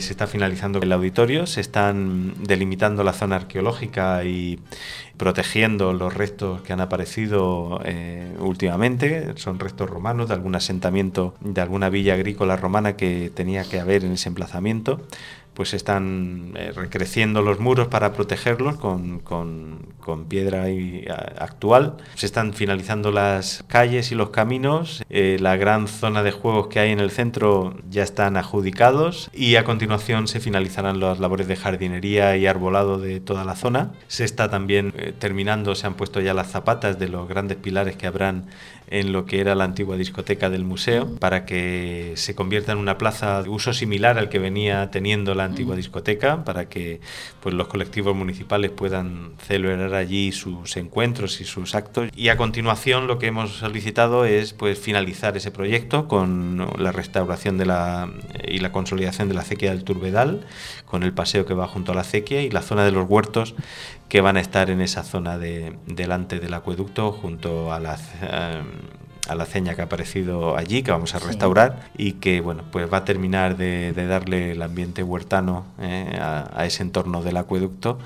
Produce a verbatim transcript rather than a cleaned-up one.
Se está finalizando el auditorio, se están delimitando la zona arqueológica y protegiendo los restos que han aparecido eh, últimamente. Son restos romanos de algún asentamiento, de alguna villa agrícola romana que tenía que haber en ese emplazamiento. Pues están eh, recreciendo los muros para protegerlos con, con, con piedra y, a, actual. Se están finalizando las calles y los caminos. Eh, la gran zona de juegos que hay en el centro ya están adjudicados y a continuación se finalizarán las labores de jardinería y arbolado de toda la zona. Se está también eh, terminando, se han puesto ya las zapatas de los grandes pilares que habrán en lo que era la antigua discoteca del museo, para que se convierta en una plaza de uso similar al que venía teniendo la antigua discoteca, para que pues los colectivos municipales puedan celebrar allí sus encuentros y sus actos. Y a continuación lo que hemos solicitado es pues finalizar ese proyecto con la restauración de la y la consolidación de la acequia del Turbedal, con el paseo que va junto a la acequia y la zona de los huertos que van a estar en esa zona de delante del acueducto junto a la eh, a la aceña que ha aparecido allí, que vamos a restaurar, sí. Y que bueno pues va a terminar de, de darle el ambiente huertano eh, a, a ese entorno del acueducto